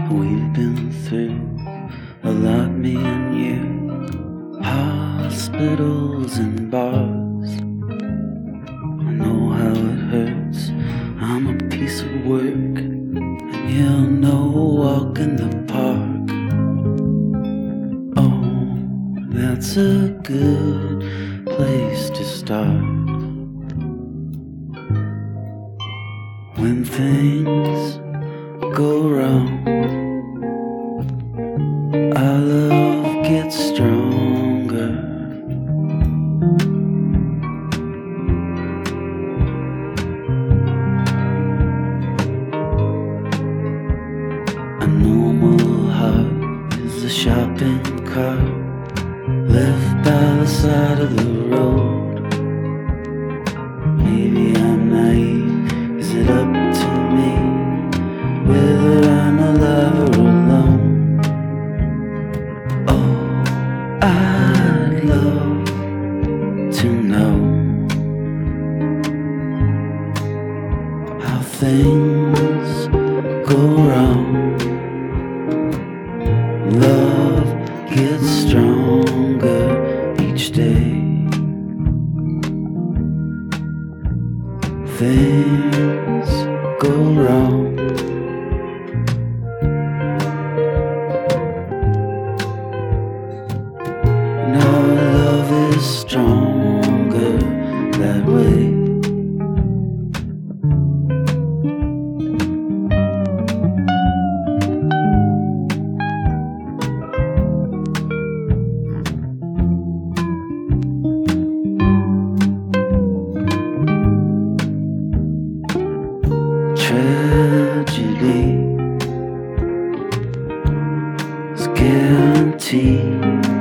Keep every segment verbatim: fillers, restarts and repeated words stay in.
We've been through a lot, me and you. Hospitals and bars. I know how it hurts. I'm a piece of work, and you're no walk in the park. Oh, that's a good place to start. When things go wrong, our love gets stronger. A normal heart is a shopping cart left by the side of the road. Maybe I'm naive, is it up to me whether I'm alive or alone? Oh, I'd love to know how things go wrong. Love gets stronger each day. Things go wrong. And our love is stronger that way. Tragedy is guaranteed.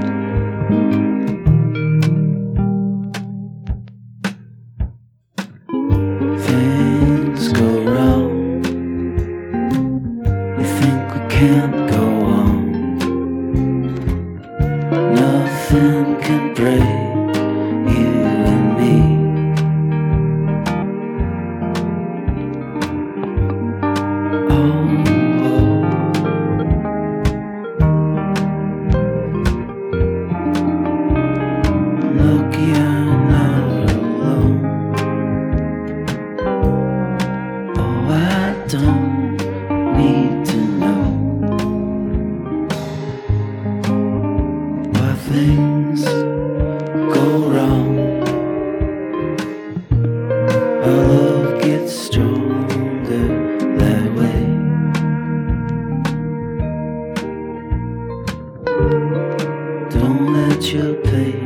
Things go wrong. We think we can't go on. Nothing can break you and me. Don't need to know why things go wrong. Our love gets stronger that way. Don't let your pain